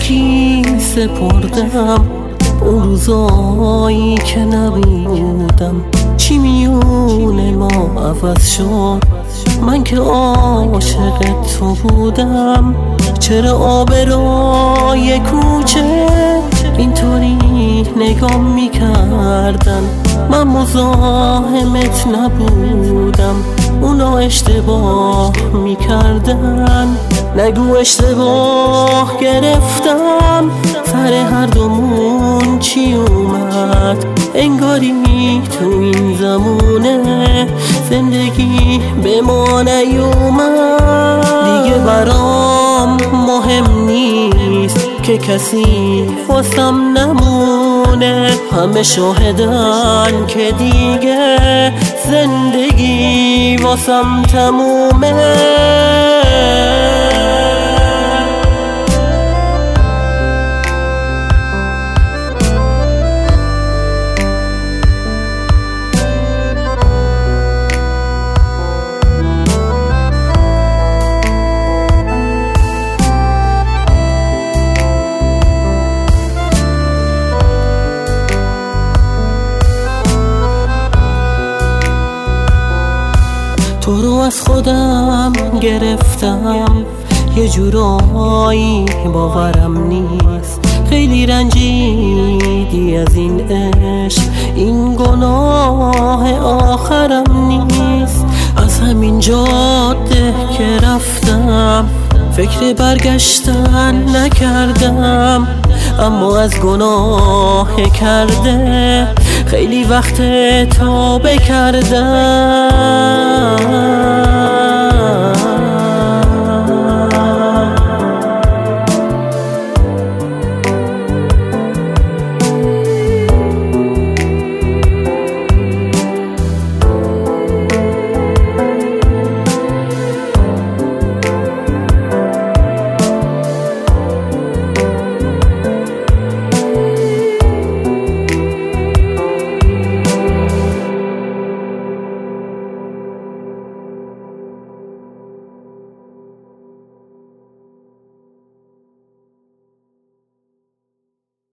کی سپردم اون روزایی که نبودم؟ چی میونه ما عوض شد؟ من که عاشق تو بودم. چرا آبروی کوچه اینطوری نگاه میکردن؟ من مزاحمت نبودم، اونا اشتباه میکردن. نگو اشتباه گرفتم، سر هر دومون چی اومد؟ انگاری تو این زمونه زندگی به ما نیومد. دیگه برام مهم نیست که کسی واسم نمونه، همه شاهدن که دیگه زندگی واسم تمومه. تو رو از خودم گرفتم، یه جورایی باورم نیست. خیلی رنجیدی از این عشق، این گناه آخرم نیست. از همین جاده که رفتم فکر برگشتن نکردم، اما از گناه کرده خیلی وقت توبه کردم.